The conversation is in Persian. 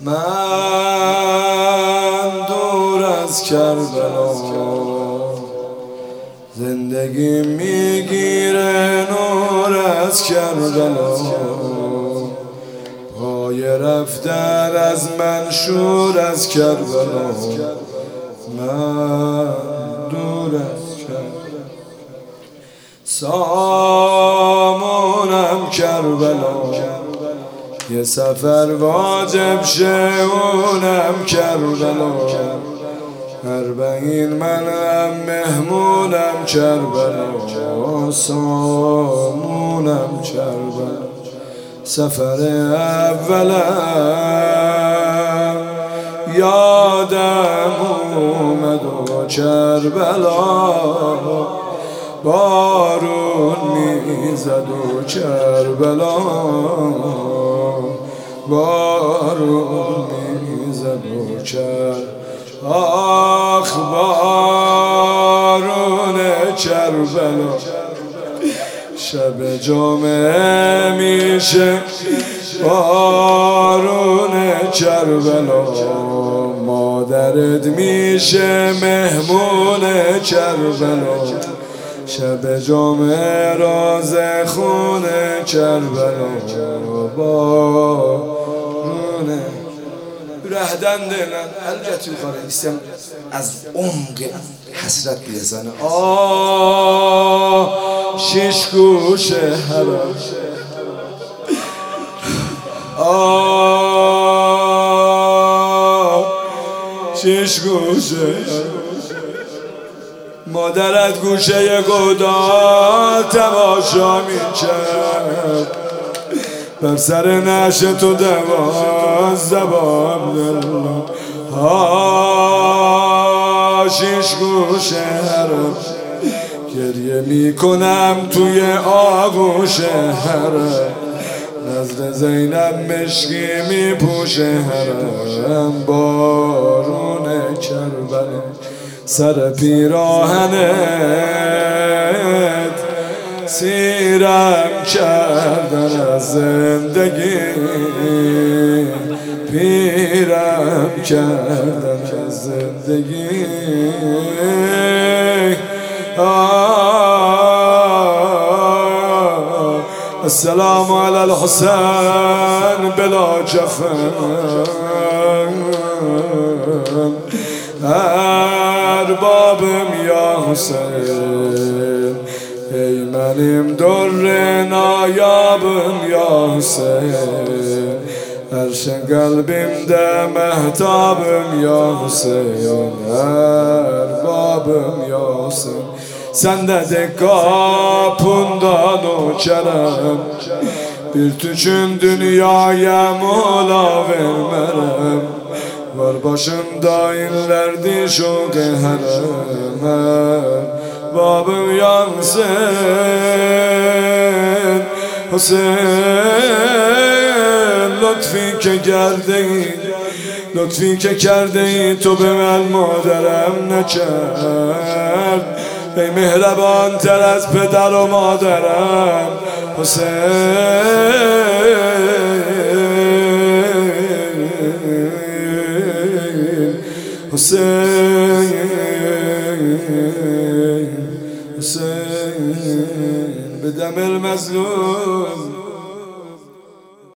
من دور از کربلا زندگی میگیره نور از کربلا پای رفتن از من شور از کربلا من دور از کربلا سامونم کربلا یه سفر واجب شه اونم کربلا اربعین منم مهمونم کربلا سامونم کربلا سفر اولم یادم اومد و کربلا بارون میزد و کربلا بارون میزد و کربلا آخ بارون کربلا شب جمعه میشه بارون کربلا مادرت میشه مهمون کربلا شب جمعه راز خونه کربلا بارون رهدن دلن الجتی خاره ایستم از عمق حسرت بیزنه شش گوشه حرام شش گوشه مادرت گوشه گودال تماشا میکرد بر سر نعش تو 12 بار شش گوشه حرام گریه میکنم توی آغوش حرم نزد زینب مشکی میپوشه حرم بارون کربلا سر پیراهنت سیرم کردن از زندگی پیرم کردن از زندگی السلام علی الحسین بلا جفن اربابم یا حسین ای منیم در نایابم یا حسین عرش قلبیم ده مهتابم یا حسین اربابم یا حسین sende kapından uçarım bir tüçün dünyaya mola vermerem var başımda inlerdi şu geherem babım yansın Hüseyin lütfi که کرده تو به من مادرم نکرد ای مهربان تر از پدر و مادرم حسین